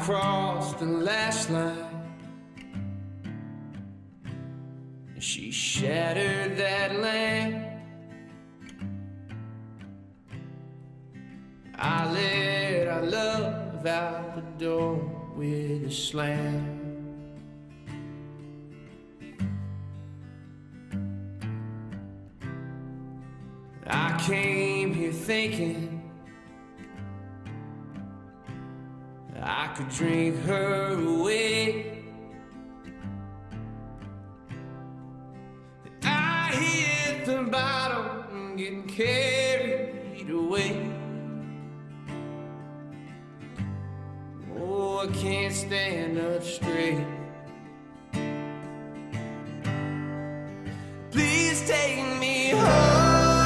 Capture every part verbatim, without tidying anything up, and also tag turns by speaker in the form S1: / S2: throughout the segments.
S1: crossed the last line, and she shattered that lamp. I let our love out the door with a slam. I came here thinking I could drink her away. I hit the bottom, getting carried away. Oh, I can't stand up straight. Please take me home.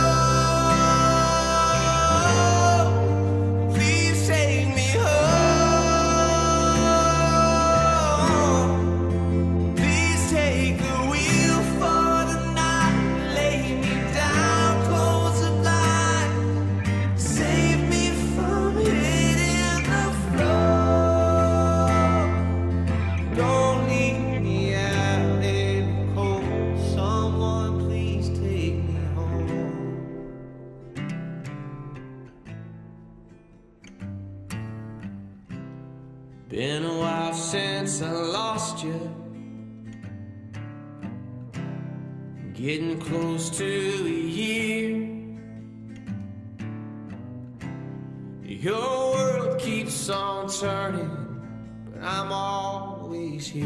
S1: Been a while since I lost you, getting close to a year. Your world keeps on turning, but I'm always here.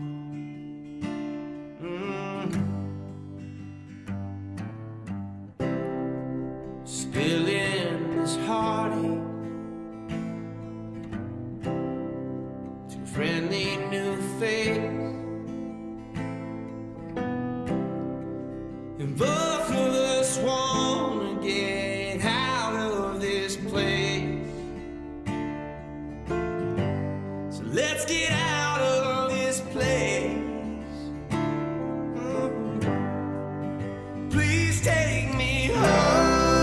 S1: Mm. Still in this heartache, friendly new face, and both of us wanna get out of this place. So let's get out of this place. Mm-hmm. Please take me home.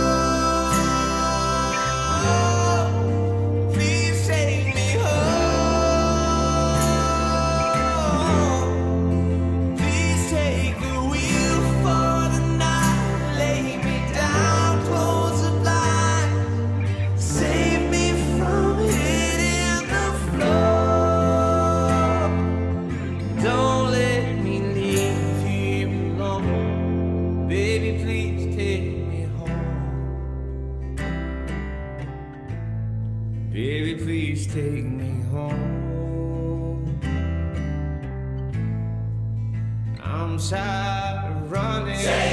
S1: Baby, please take me home. I'm tired of running.